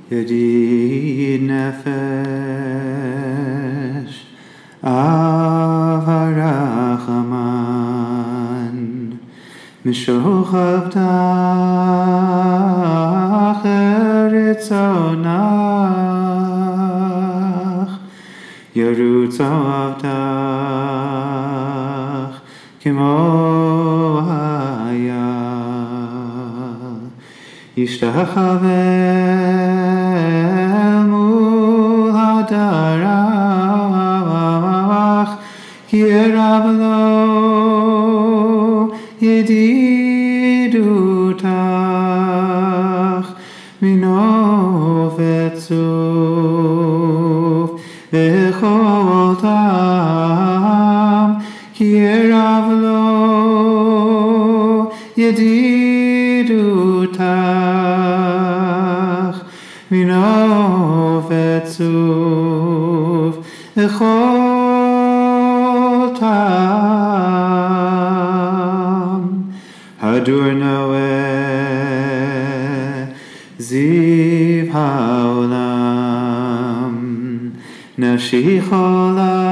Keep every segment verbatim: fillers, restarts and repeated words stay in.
ידיד נפש, אב הרחמן, משוכב תחת רצונך, ירוץ אוהבתך כמו היה, ישתחווה מול הדרך, כי רב לו ידידותך, מנוף וצוף וכל טעם, כי רב לו ידידותך, מנוף וצוף וכל טעם. הדור נועה זיו העולם, נפשי חולה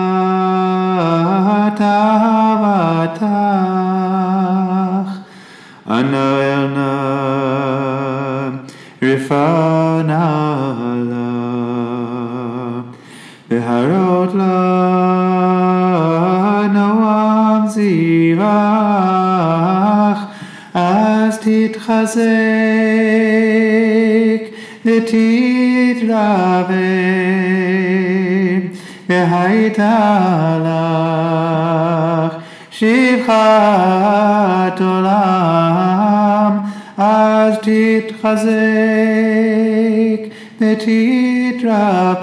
תאוותך, הנועל נא רפנה לה, והרות לה נועם זיווך, אז תתחזק ותתרבה, והייתה לך שפחת עולם, אז תתחזק ותתרבה,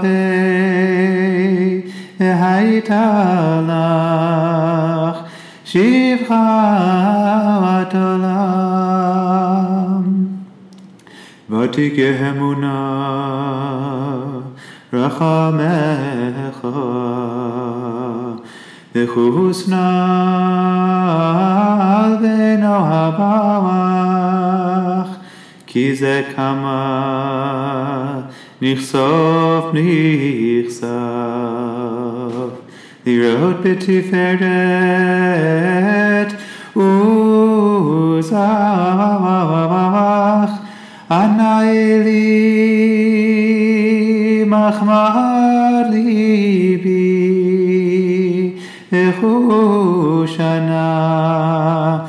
והייתה לך שפחת עולם. ותיקה אמונה רחמך, וחוסנה בן אוהבך, כי זה כמה נחשוף נחשף, לראות בתפארת עוזך, ענה לי מחמד ליבי, וחושנה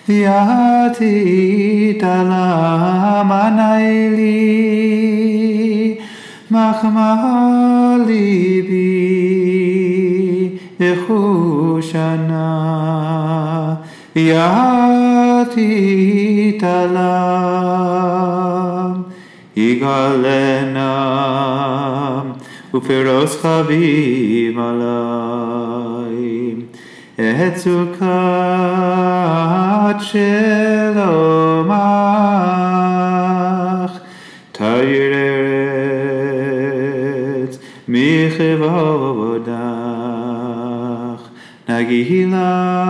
ויעתית עליו, ענה לי מחמד ליבי, וחושנה ויעתית עליו. יגאלנה ופרוס חביב עלי, את סוכת שלומך, תאיר ארץ מכבודך, נגילה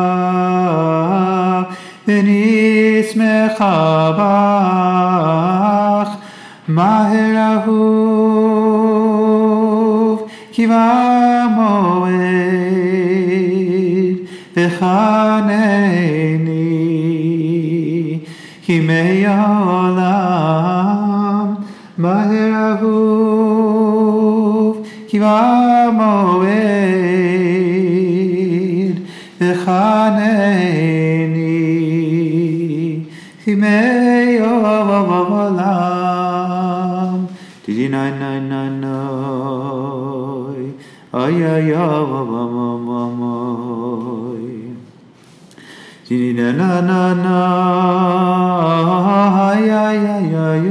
ונשמחה בך, מהר אהוב כי במועד, וחנני כי מעולם, מהר אהוב כי במועד, וחנני כי מעולם. דידי נאי נאי נאי נאי, ay ay ay דידי na na na na, ay ay ay ay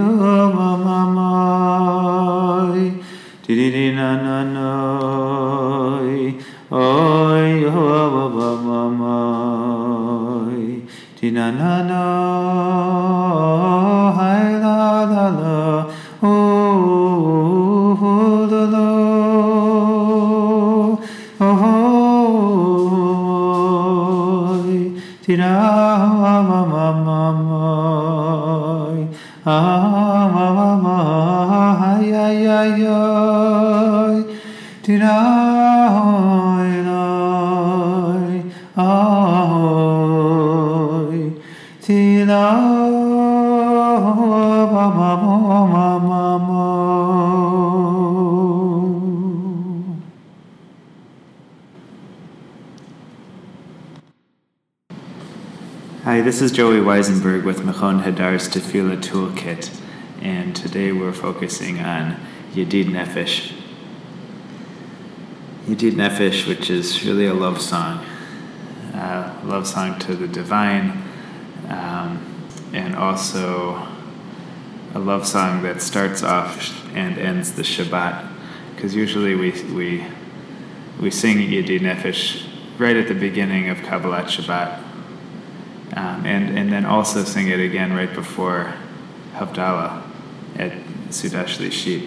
דידי na na na, ay דידי na na na, ay la la la, oh la la, oh tira ma ma ma, ah ma ma ma. Tirahoi Loi Ahoi Tirahoi Mama Mama Mama. Hi, this is Joey Weisenberg with Mechon Hadar's Tefillah Toolkit, and today we're focusing on Yedid Nefesh. Yedid Nefesh, which is really a love song, uh, a love song to the divine, um, and also a love song that starts off and ends the Shabbat, because usually we we we sing Yedid Nefesh right at the beginning of Kabbalat Shabbat. Um, and, and then also sing it again right before Havdalah at Sudah Shlishit.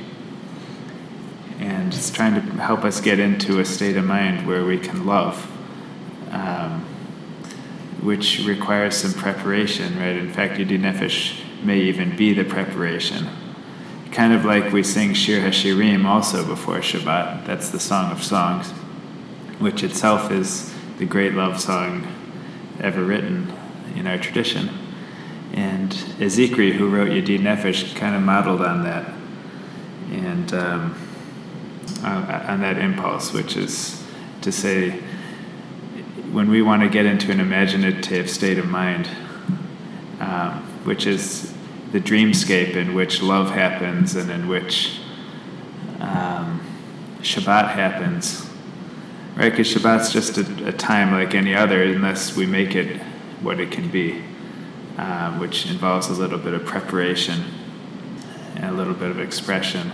And it's trying to help us get into a state of mind where we can love, um, which requires some preparation, right? In fact, Yedid Nefesh may even be the preparation. Kind of like we sing Shir HaShirim also before Shabbat. That's the Song of Songs, which itself is the great love song ever written in our tradition. And Ezekri, who wrote Yedid Nefesh, kind of modeled on that, and um, on, on that impulse, which is to say, when we want to get into an imaginative state of mind, um, which is the dreamscape in which love happens and in which um, Shabbat happens, right? Because Shabbat's just a, a time like any other, unless we make it what it can be, uh, which involves a little bit of preparation and a little bit of expression.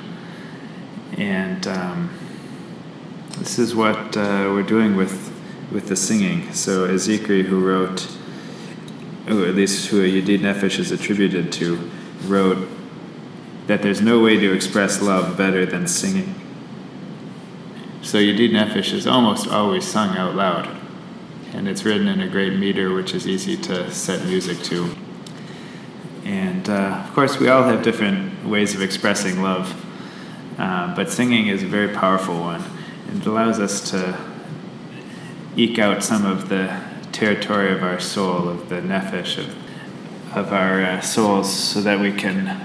And um, this is what uh, we're doing with with the singing. So Ezekri, who wrote, or at least who Yedid Nefesh is attributed to, wrote that there's no way to express love better than singing. So Yedid Nefesh is almost always sung out loud. And it's written in a great meter, which is easy to set music to. And uh, of course, we all have different ways of expressing love, uh, but singing is a very powerful one. It allows us to eke out some of the territory of our soul, of the nefesh, of, of our uh, souls, so that we can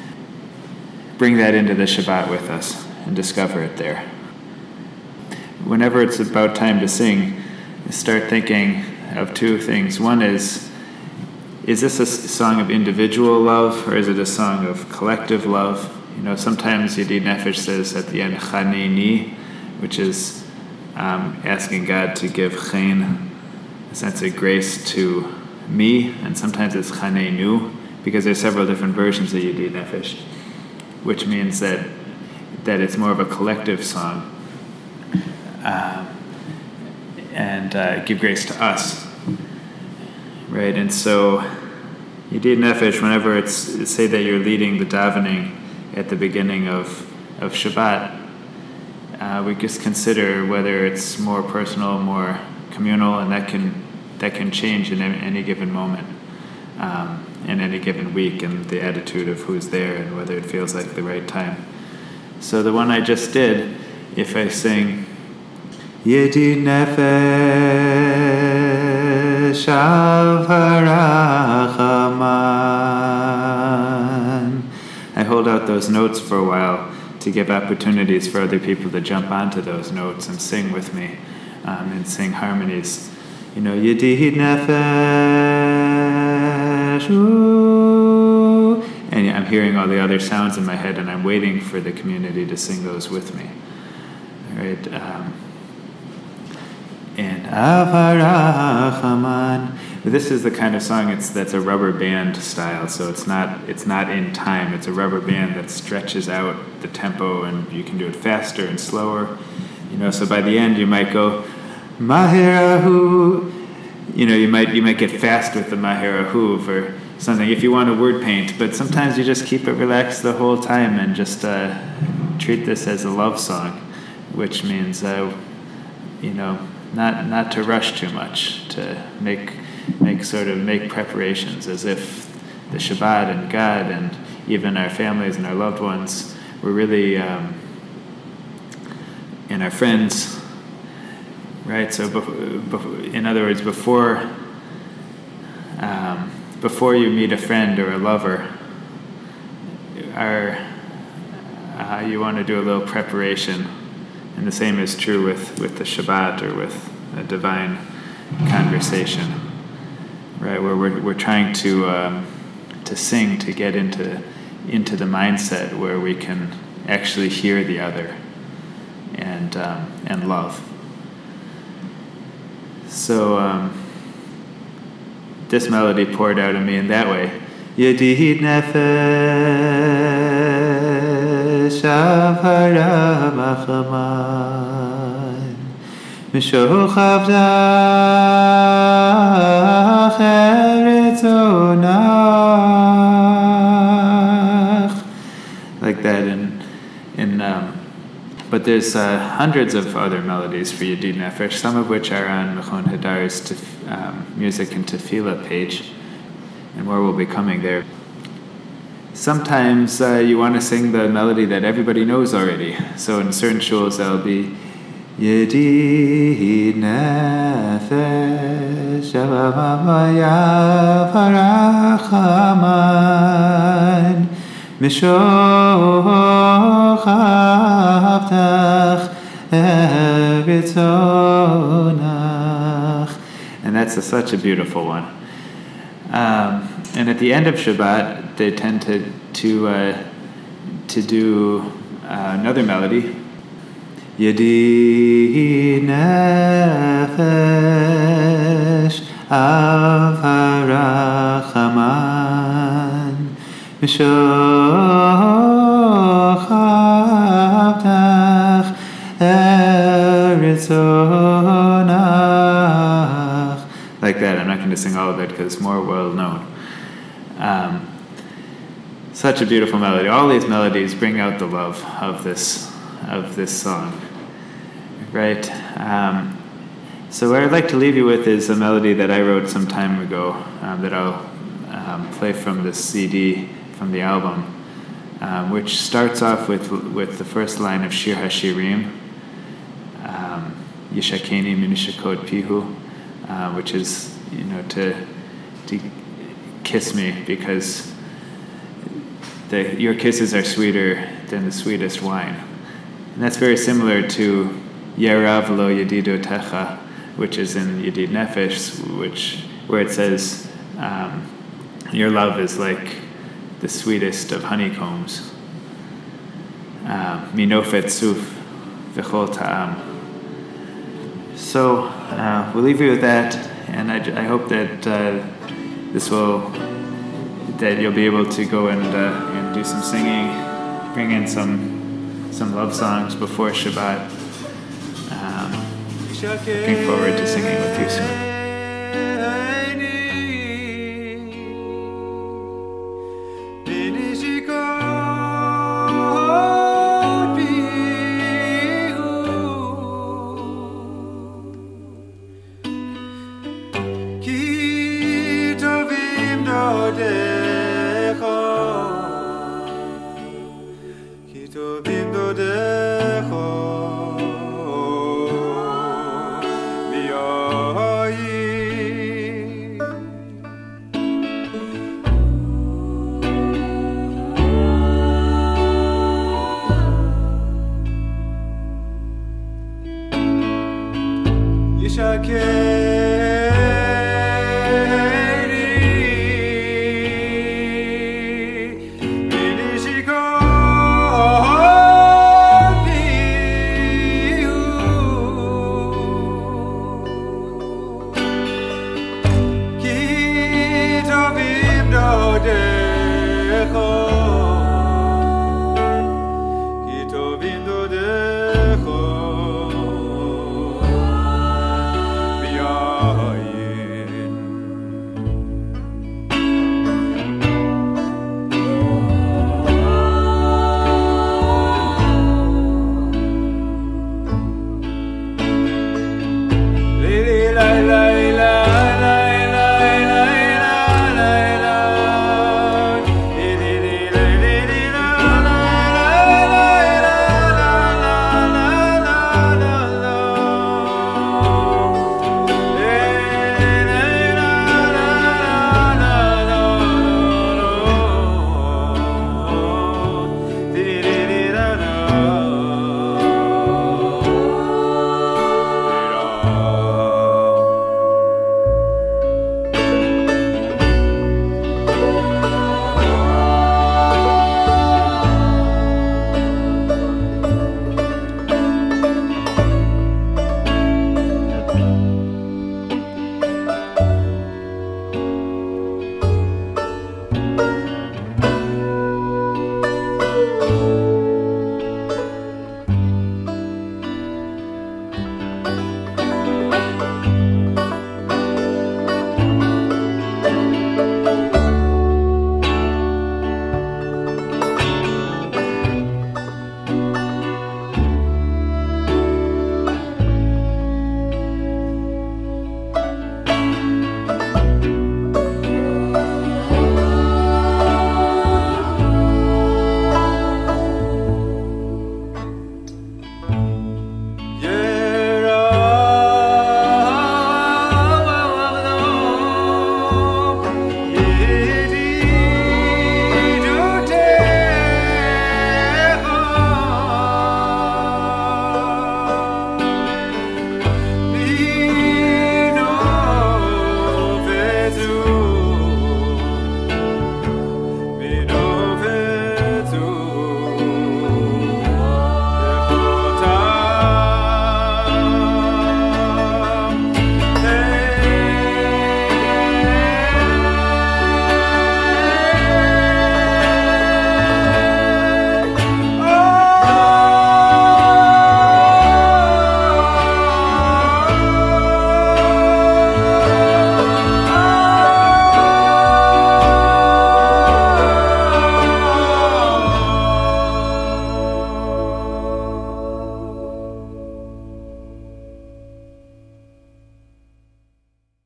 bring that into the Shabbat with us and discover it there. Whenever it's about time to sing, start thinking of two things. One is, is this a song of individual love, or is it a song of collective love? You know, sometimes Yedid Nefesh says at the end, Chaneni, which is um, asking God to give chen, a sense of grace to me, and sometimes it's Chanenu, because there's several different versions of Yedid Nefesh, which means that that it's more of a collective song. Um, and uh, give grace to us, right? And so Yedid Nefesh, whenever it's, it's say that you're leading the davening at the beginning of, of Shabbat, uh, we just consider whether it's more personal, more communal, and that can that can change in any given moment, um, in any given week, and the attitude of who's there and whether it feels like the right time. So the one I just did, if I sing Yedid Nefesh al harachaman, I hold out those notes for a while to give opportunities for other people to jump onto those notes and sing with me, um, and sing harmonies. You know, Yedid Nefesh, ooh, and I'm hearing all the other sounds in my head, and I'm waiting for the community to sing those with me. All right. Um, and Avarachaman. This is the kind of song it's that's a rubber band style, so it's not it's not in time. It's a rubber band that stretches out the tempo, and you can do it faster and slower. You know, so by the end you might go Mahirahu. You know, you might you might get fast with the Mahirahu for something if you want to word paint, but sometimes you just keep it relaxed the whole time and just uh, treat this as a love song, which means uh, you know. Not not to rush too much, to make make sort of make preparations as if the Shabbat and God and even our families and our loved ones were really um, and our friends, right? So, bef- bef- in other words, before um, before you meet a friend or a lover, are uh, you want to do a little preparation, and the same is true with, with the Shabbat or with a divine conversation, right? Where we're we're trying to um, to sing to get into into the mindset where we can actually hear the other and um, and love. So um, this melody poured out of me in that way. Yedid nefesh avara machaman mishochav dach eretz onach. Like that in in um, but there's uh, hundreds of other melodies for Yedid Nefesh, some of which are on Mechon Hadar's tef- um, music and tefillah page, and more will be coming there. Sometimes uh, you want to sing the melody that everybody knows already. So in certain shuls there'll be Yedid Nefesh Avavaya Varachaman Mishochav Eretz onach. And that's a, such a beautiful one. Um, and at the end of Shabbat, they tend to to uh, to do uh, another melody. Yedid nefesh avarachaman mishochav dach eretz onach. Like that. I'm not going to sing all of it because it's more well known. Um, such a beautiful melody. All these melodies bring out the love of this of this song, right? Um, so what I'd like to leave you with is a melody that I wrote some time ago um, that I'll um, play from this C D, from the album, um, which starts off with with the first line of Shir HaShirim, um, Yishakeni Minishakot Pihu, uh, which is, you know, to to kiss me because the, your kisses are sweeter than the sweetest wine. And that's very similar to Yerav lo yedidotecha, which is in Yedid Nefesh, which where it says, um, your love is like the sweetest of honeycombs. Minofet suf v'chol ta'am. So uh, we'll leave you with that, and I, I hope that uh, this will, that you'll be able to go and, uh, and do some singing, bring in some some love songs before Shabbat. Um, looking forward to singing with you soon. Ki tovim dodecho